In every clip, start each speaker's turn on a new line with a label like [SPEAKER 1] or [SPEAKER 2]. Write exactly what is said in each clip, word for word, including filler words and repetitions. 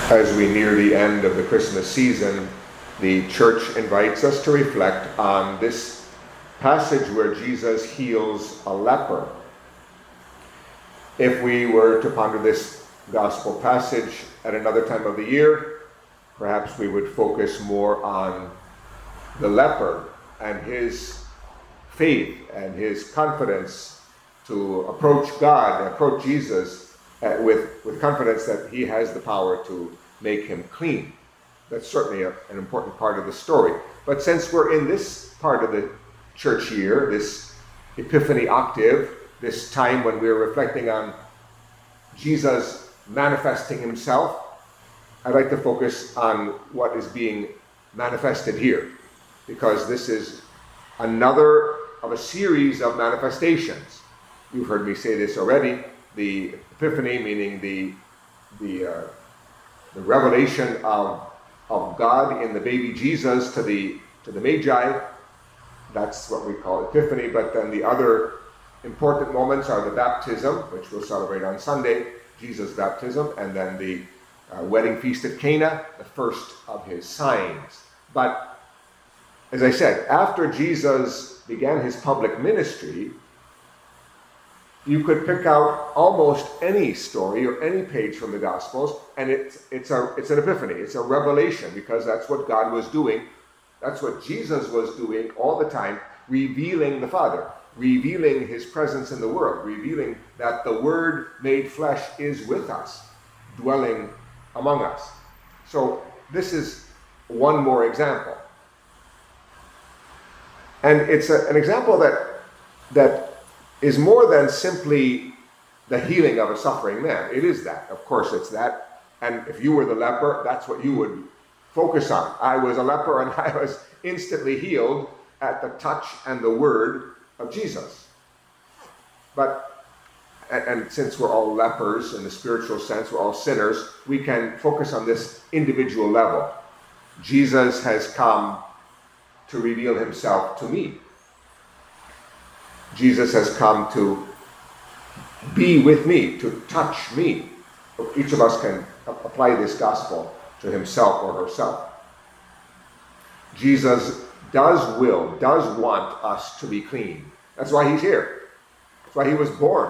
[SPEAKER 1] As we near the end of the Christmas season, the church invites us to reflect on this passage where Jesus heals a leper. If we were to ponder this gospel passage at another time of the year, perhaps we would focus more on the leper and his faith and his confidence to approach God, approach Jesus uh, with, with confidence that he has the power to make him clean. That's certainly a, an important part of the story. But since we're in this part of the church year, this Epiphany octave, this time when we're reflecting on Jesus manifesting himself, I'd like to focus on what is being manifested here, because this is another of a series of manifestations. You've heard me say this already. The Epiphany, meaning the the, uh, the revelation of of God in the baby Jesus to the to the Magi. That's what we call Epiphany. But then the other important moments are the baptism, which we'll celebrate on Sunday, Jesus' baptism, and then the uh, wedding feast at Cana, the first of his signs. But as I said, after Jesus began his public ministry, you could pick out almost any story or any page from the Gospels, and it's it's a it's an epiphany, it's a revelation, because that's what God was doing. That's what Jesus was doing all the time, revealing the Father, revealing his presence in the world, revealing that the Word made flesh is with us, dwelling among us. So this is one more example. And it's a, an example that that is more than simply the healing of a suffering man. It is that. Of course, it's that. And if you were the leper, that's what you would focus on. I was a leper and I was instantly healed at the touch and the word of Jesus. But, and, and since we're all lepers in the spiritual sense, we're all sinners, we can focus on this individual level. Jesus has come to reveal himself to me. Jesus has come to be with me, to touch me. Each of us can apply this gospel to himself or herself. Jesus does will, does want us to be clean. That's why he's here. That's why he was born.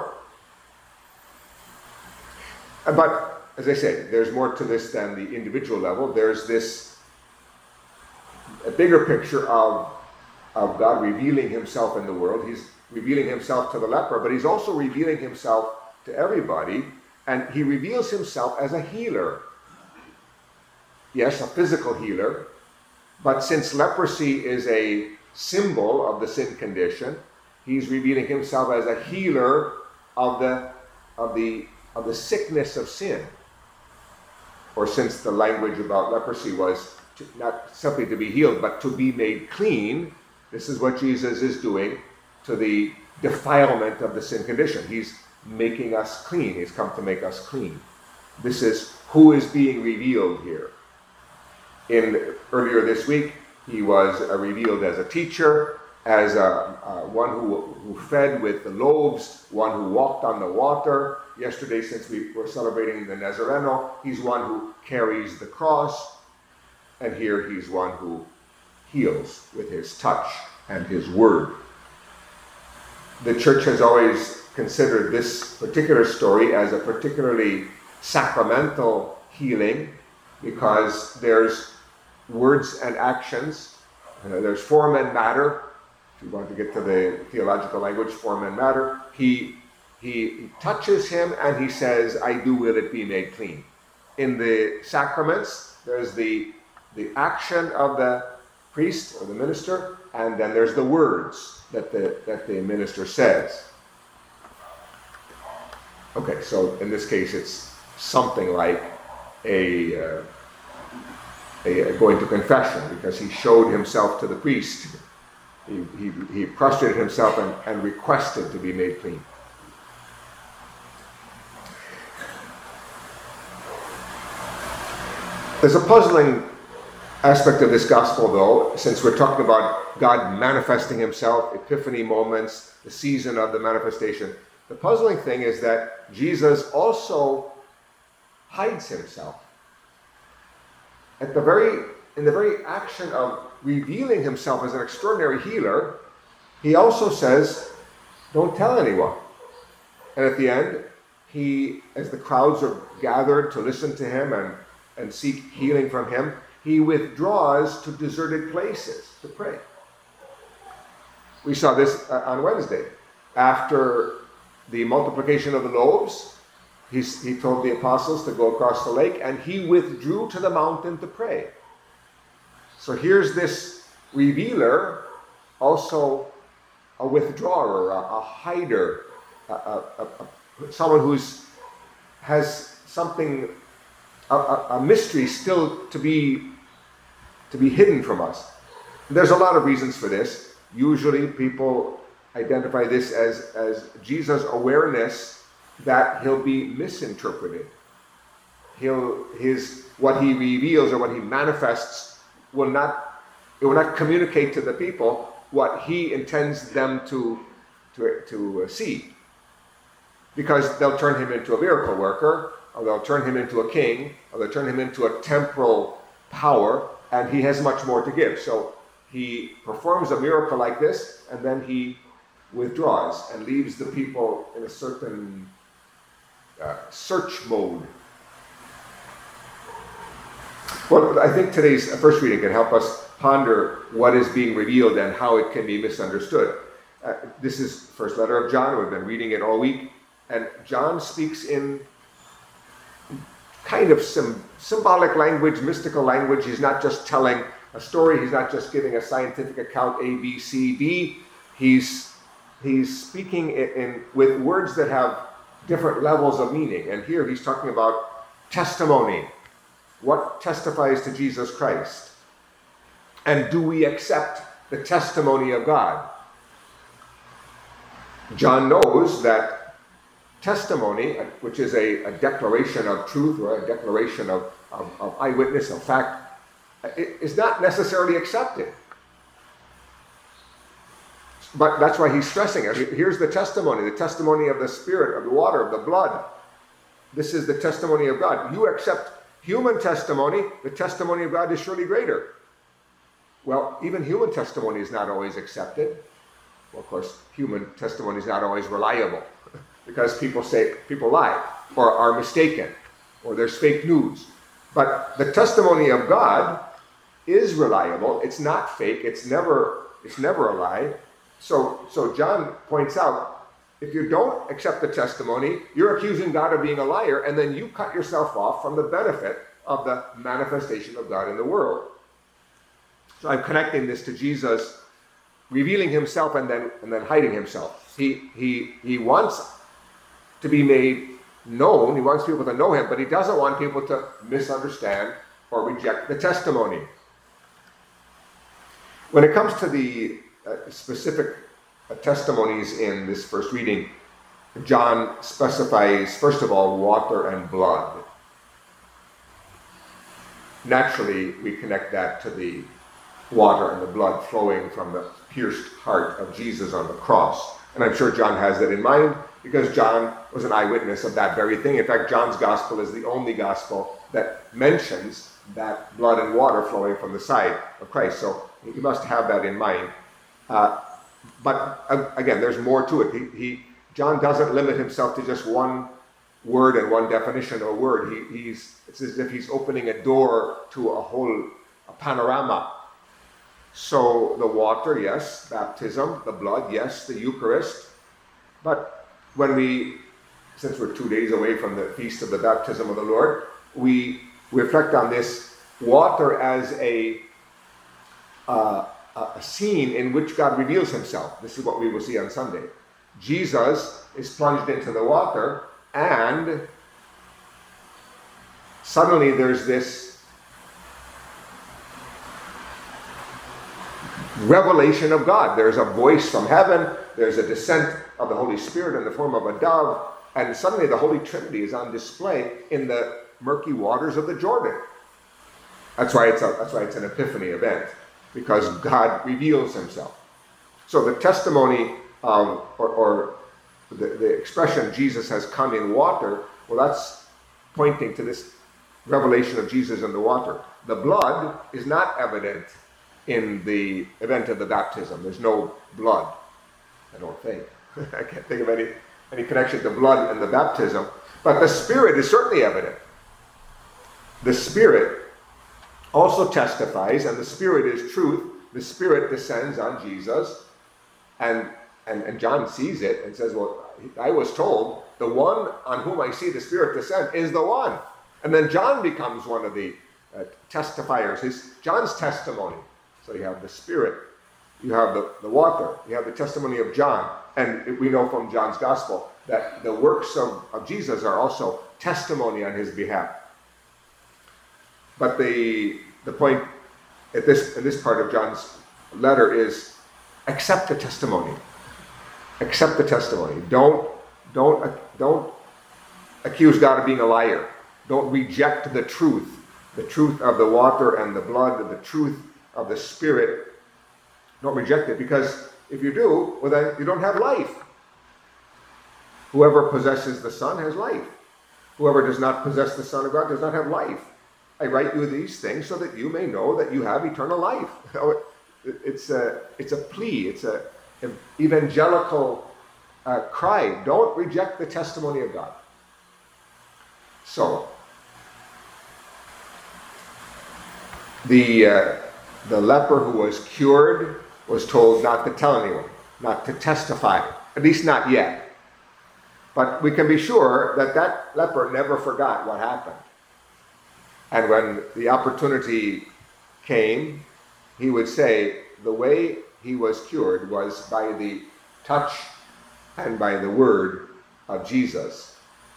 [SPEAKER 1] But, as I say, there's more to this than the individual level. There's this a bigger picture of, of God revealing himself in the world. He's revealing himself to the leper, but he's also revealing himself to everybody, and he reveals himself as a healer. Yes, a physical healer, but since leprosy is a symbol of the sin condition, he's revealing himself as a healer of the of the of the sickness of sin. Or since the language about leprosy was to, not simply to be healed, but to be made clean, this is what Jesus is doing to the defilement of the sin condition. He's making us clean. He's come to make us clean. This is who is being revealed here. In earlier this week, he was uh, revealed as a teacher, as a, uh, one who, who fed with the loaves, one who walked on the water. Yesterday, since we were celebrating the Nazareno, he's one who carries the cross. And here he's one who heals with his touch and his word. The church has always considered this particular story as a particularly sacramental healing, because there's words and actions, uh, there's form and matter. If you want to get to the theological language, form and matter. He, he, he touches him and he says, I do will it be made clean. In the sacraments, there's the, the action of the priest or the minister, and then there's the words that the that the minister says. Okay, so in this case, it's something like a, uh, a, a going to confession, because he showed himself to the priest. He he, he prostrated himself and, and requested to be made clean. There's a puzzling aspect of this gospel, though, since we're talking about God manifesting himself, epiphany moments, the season of the manifestation. The puzzling thing is that Jesus also hides himself. at the very, in the very action of revealing himself as an extraordinary healer, he also says, don't tell anyone. And at the end, he, as the crowds are gathered to listen to him and, and seek healing from him, he withdraws to deserted places to pray. We saw this uh, on Wednesday. After the multiplication of the loaves, he, he told the apostles to go across the lake, and he withdrew to the mountain to pray. So here's this revealer, also a withdrawer, a, a hider, a, a, a, someone who's has something, a, a, a mystery still to be to be hidden from us. There's a lot of reasons for this. Usually people identify this as, as Jesus' awareness that he'll be misinterpreted. He'll his what he reveals or what he manifests will not it will not communicate to the people what he intends them to to to uh, see, because they'll turn him into a miracle worker, or they'll turn him into a king, or they'll turn him into a temporal power, and he has much more to give. So he performs a miracle like this, and then he withdraws and leaves the people in a certain uh, search mode. Well, I think today's first reading can help us ponder what is being revealed and how it can be misunderstood. Uh, this is first letter of John. We've been reading it all week, and John speaks in kind of some symbolic language, mystical language. He's not just telling a story. He's not just giving a scientific account, A, B, C, D. He's he's speaking in, in with words that have different levels of meaning. And here he's talking about testimony. What testifies to Jesus Christ? And do we accept the testimony of God? John knows that testimony, which is a, a declaration of truth or a declaration of, of, of eyewitness, of fact, is not necessarily accepted. But that's why he's stressing it. Here's the testimony, the testimony of the Spirit, of the water, of the blood. This is the testimony of God. You accept human testimony, the testimony of God is surely greater. Well, even human testimony is not always accepted. Well, of course, human testimony is not always reliable because people say, people lie or are mistaken or there's fake news. But the testimony of God is reliable. It's not fake. It's never, it's never a lie. So, so John points out, if you don't accept the testimony, you're accusing God of being a liar, and then you cut yourself off from the benefit of the manifestation of God in the world. So I'm connecting this to Jesus revealing himself and then and then hiding himself. He he he wants to be made known. He wants people to know him, but he doesn't want people to misunderstand or reject the testimony. When it comes to the uh, specific uh, testimonies in this first reading, John specifies, first of all, water and blood. Naturally, we connect that to the water and the blood flowing from the pierced heart of Jesus on the cross. And I'm sure John has that in mind because John was an eyewitness of that very thing. In fact, John's gospel is the only gospel that mentions that blood and water flowing from the side of Christ. So you must have that in mind. Uh, but uh, again, there's more to it. He, he John doesn't limit himself to just one word and one definition or word. He, he's it's as if he's opening a door to a whole a panorama. So the water, yes, baptism, the blood, yes, the Eucharist. But when we, since we're two days away from the feast of the baptism of the Lord, we reflect on this water as a, uh, a scene in which God reveals himself. This is what we will see on Sunday. Jesus is plunged into the water, and suddenly there's this revelation of God. There's a voice from heaven. There's a descent of the Holy Spirit in the form of a dove. And suddenly the Holy Trinity is on display in the murky waters of the Jordan. That's why it's a, that's why it's an epiphany event, because God reveals himself. So the testimony of, or, or the, the expression Jesus has come in water, well, that's pointing to this revelation of Jesus in the water. the blood is not evident in the event of the baptism. There's no blood, I don't think. I can't think of any, any connection to blood and the baptism. But the Spirit is certainly evident. The Spirit also testifies, and the Spirit is truth. The Spirit descends on Jesus, and, and, and John sees it and says, well, I was told, the one on whom I see the Spirit descend is the one. And then John becomes one of the uh, testifiers, his, John's testimony. So you have the Spirit, you have the, the water, you have the testimony of John. And we know from John's Gospel that the works of, of Jesus are also testimony on his behalf. But the, the point at this, in this part of John's letter is accept the testimony. Accept the testimony. Don't, don't, don't accuse God of being a liar. Don't reject the truth. The truth of the water and the blood, and the truth of the Spirit. Don't reject it, because if you do, well then you don't have life. Whoever possesses the Son has life. Whoever does not possess the Son of God does not have life. I write you these things so that you may know that you have eternal life. It's a, it's a plea. It's a, an evangelical uh, cry. Don't reject the testimony of God. So, the uh, the leper who was cured was told not to tell anyone, not to testify, at least not yet. But we can be sure that that leper never forgot what happened. And when the opportunity came, he would say the way he was cured was by the touch and by the word of Jesus.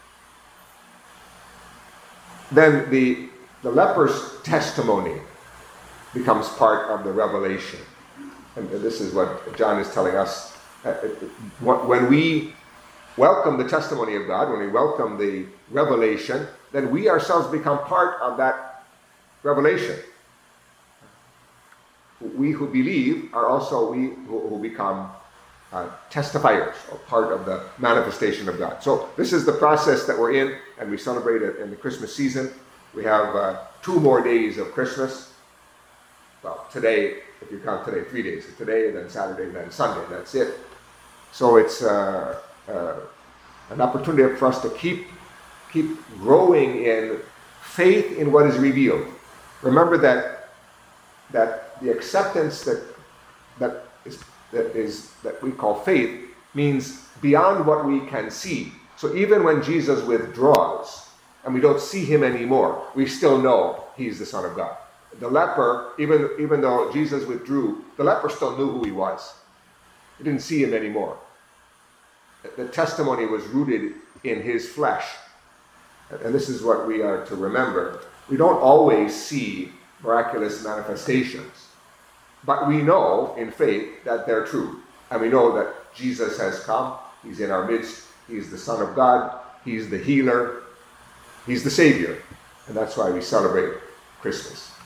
[SPEAKER 1] Then the, the leper's testimony becomes part of the revelation. And this is what John is telling us. When we welcome the testimony of God, when we welcome the revelation, then we ourselves become part of that revelation. We who believe are also we who, who become uh, testifiers, or part of the manifestation of God. So this is the process that we're in, and we celebrate it in the Christmas season. We have uh, two more days of Christmas. Well, today, if you count today, three days. Today, then Saturday, then Sunday. That's it. So it's uh, uh, an opportunity for us to keep keep growing in faith in what is revealed. Remember that that the acceptance that that is that is that we call faith means beyond what we can see. So even when Jesus withdraws and we don't see him anymore, we still know he's the Son of God. The leper, even even though Jesus withdrew, the leper still knew who he was. He didn't see him anymore. The testimony was rooted in his flesh. And this is what we are to remember. We don't always see miraculous manifestations, but we know in faith that they're true. And we know that Jesus has come. He's in our midst. He's the Son of God. He's the healer. He's the Savior. And that's why we celebrate Christmas.